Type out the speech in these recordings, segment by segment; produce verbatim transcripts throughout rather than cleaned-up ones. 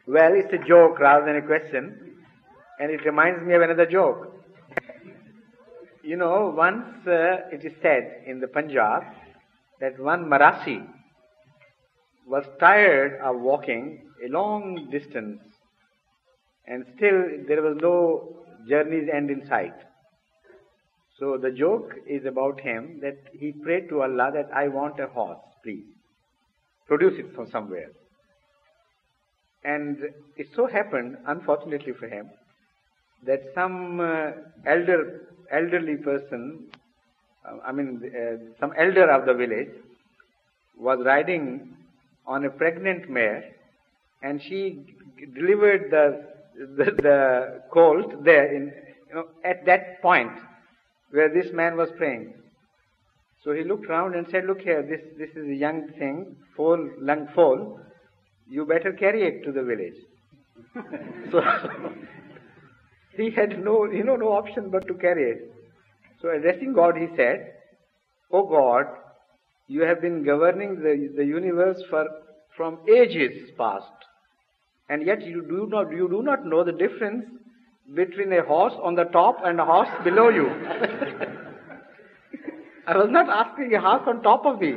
Well, it's a joke rather than a question, and it reminds me of another joke. You know, once uh, it is said in the Punjab that one Marathi was tired of walking a long distance and still there was no journey's end in sight. So the joke is about him that he prayed to Allah that I want a horse, please. Produce it from somewhere. And it so happened, unfortunately for him, that some uh, elder, elderly person, uh, I mean, uh, some elder of the village was riding on a pregnant mare, and she g- delivered the, the the colt there in you know at that point where this man was praying. So he looked round and said, "Look here, this this is a young thing, foal, young foal. You better carry it to the village." So he had no, you know, no option but to carry it. So addressing God, he said, "O God, you have been governing the, the universe for from ages past, and yet you do not you do not know the difference between a horse on the top and a horse below you." I was not asking a horse on top of me.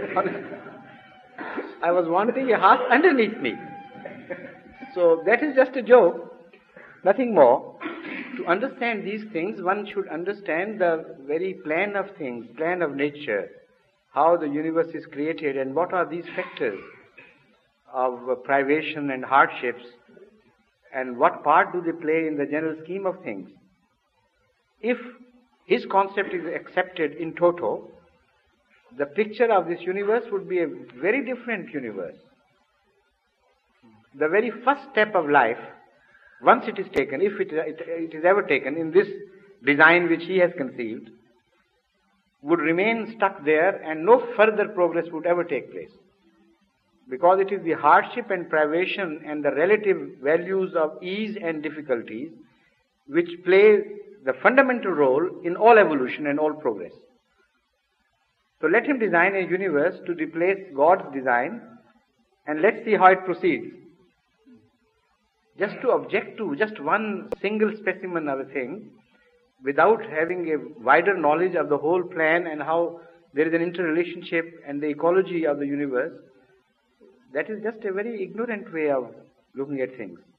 I was wanting a horse underneath me. So that is just a joke, nothing more. To understand these things, one should understand the very plan of things, plan of nature, how the universe is created, and what are these factors of uh, privation and hardships, and what part do they play in the general scheme of things. If his concept is accepted in toto, the picture of this universe would be a very different universe. The very first step of life, once it is taken, if it, it, it is ever taken in this design which he has conceived, would remain stuck there and no further progress would ever take place. Because it is the hardship and privation and the relative values of ease and difficulties which play the fundamental role in all evolution and all progress. So let him design a universe to replace God's design, and let's see how it proceeds. Just to object to just one single specimen of a thing, without having a wider knowledge of the whole plan and how there is an interrelationship and the ecology of the universe, that is just a very ignorant way of looking at things.